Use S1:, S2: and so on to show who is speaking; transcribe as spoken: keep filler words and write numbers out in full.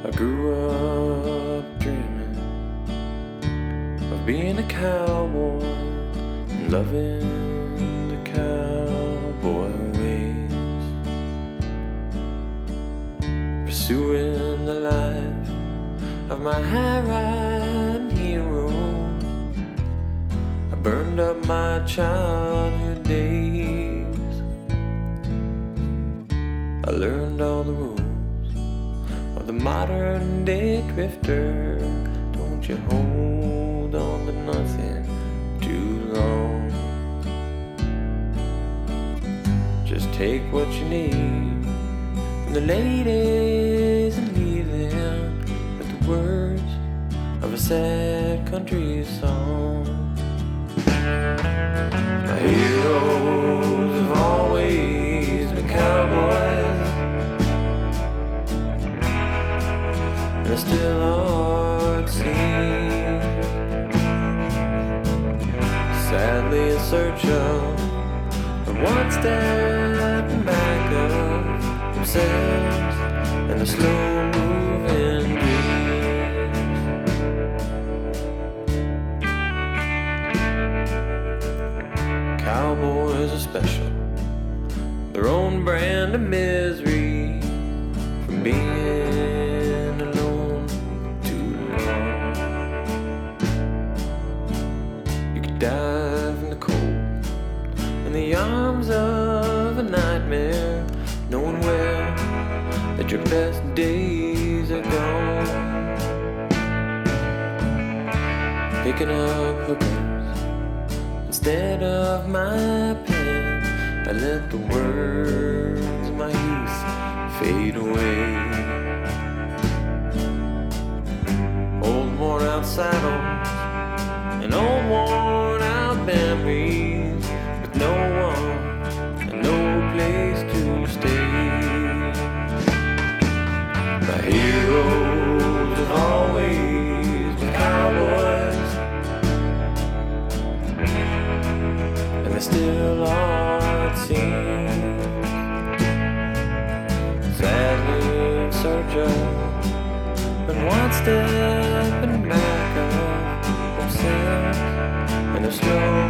S1: I grew up dreaming of being a cowboy and loving the cowboy ways, pursuing the life of my high-riding hero. I burned up my childhood days. I learned all the rules of the modern day drifter. Don't you hold on to nothing too long. Just take what you need from the ladies and leave them with the words of a sad country song. My heroes have always been cowboys, and I still are it seems, sadly in search of one step back of themselves and the slow-moving dreams. Cowboys are special, their own brand of misery from being alone too long. You could die from the cold in the arms of a nightmare, knowing well that your best days are gone. Picking up hookers instead of my pen, I let the words of my youth fade away. Old worn out saddles and old worn out memories, with no one and no place to stay. My heroes have always been cowboys, and they still are, it seems, sadly in search of but one step and back of themselves and a slow